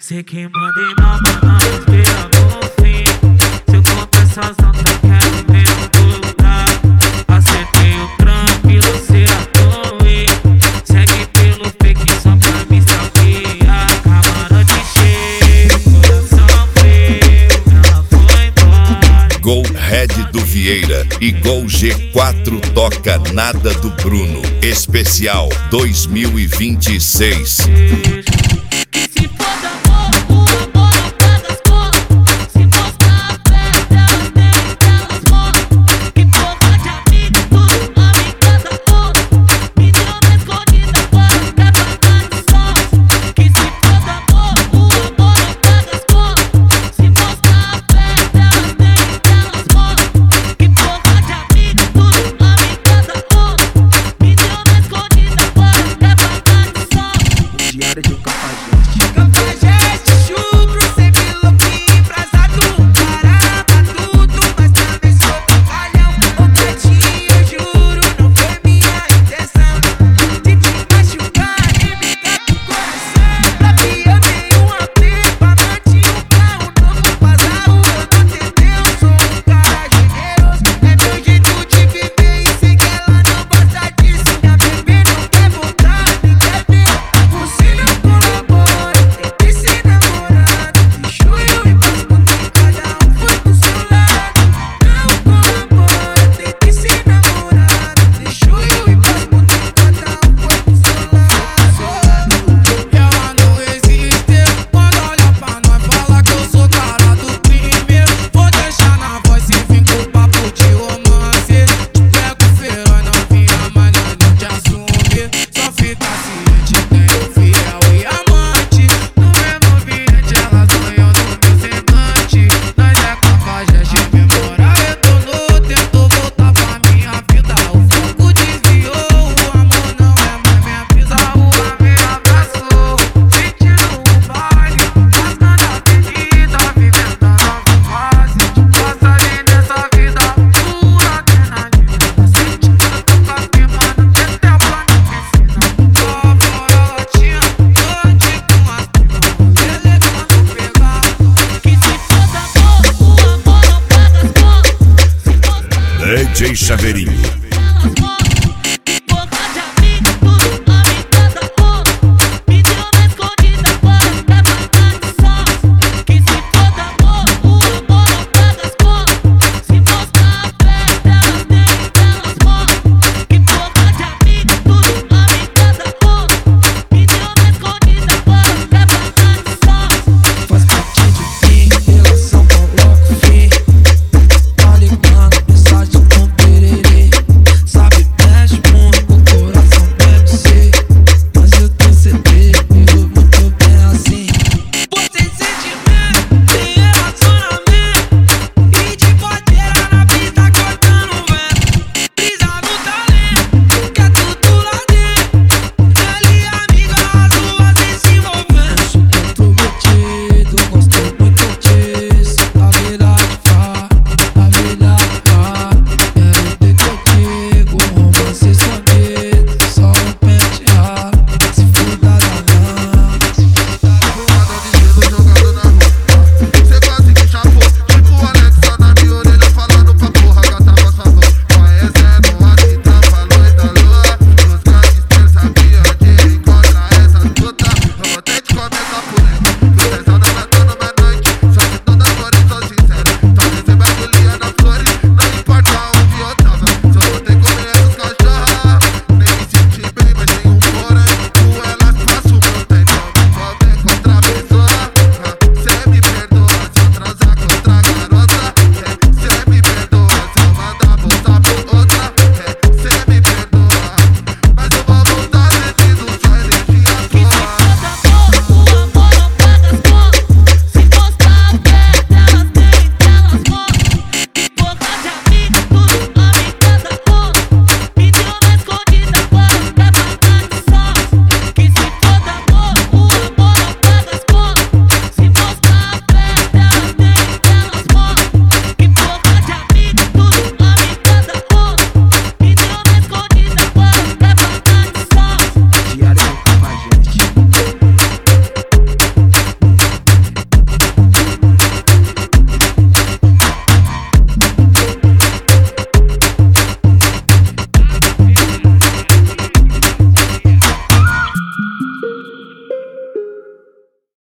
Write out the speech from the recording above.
Sei que mandei na mão, esperando no fim. Se eu contar essas notas, quero mesmo voltar. Acertei o tranquilo, cê atoe. Segue pelo fake só pra me sabiar. Camarote cheio, coração frio, ela foi embora. Gol Red do Vieira e Gol G4 toca Nada do Bruno. Especial 2026. De um cafajeste, chupro, sempre louquinho, embrasado. Caramba, tudo, mas também sou pancalhão. Ô gatinho, eu juro, não foi minha intenção de te machucar e me dar pro coração. Pra mim eu dei um AP, pra manter um carro novo, vazar o eu não entendeu. Sou um cara generoso, é meu jeito de viver e sei que ela não gosta disso. Minha bebê não quer voltar, nem quer ver. Você não colabora, tem que ser namorado. Deixou eu e paz porque cada um foi pro seu lado. Não colabora, tem que ser namorado. Deixou eu e paz porque cada um foi pro seu lado. Ela não resiste quando olha pra nós, fala que eu sou cara do crime. Vou deixar na voz sem vir com papo de romance. Te pego feroz, novinha, mas nós não te assume. Só fica ciente, tenho fiel e amante. No mesmo ambiente, ela sonhou no meu semblante. Nós é cafajeste, memória retornou. Tentou voltar pra minha vida, o fogo desviou. O amor não é mais minha brisa, o amor me abraçou. Sentindo o baile, rasgando a avenida, vivendo a nova fase. Passarinho dessa vida, pura adrenalina. Sentindo o toque, mano, até o plano piscina. Só fora latinha, noite com as primas. Elevando pegar, Que se foda amor, o amor não paga as contas. DJ Chaveirinho.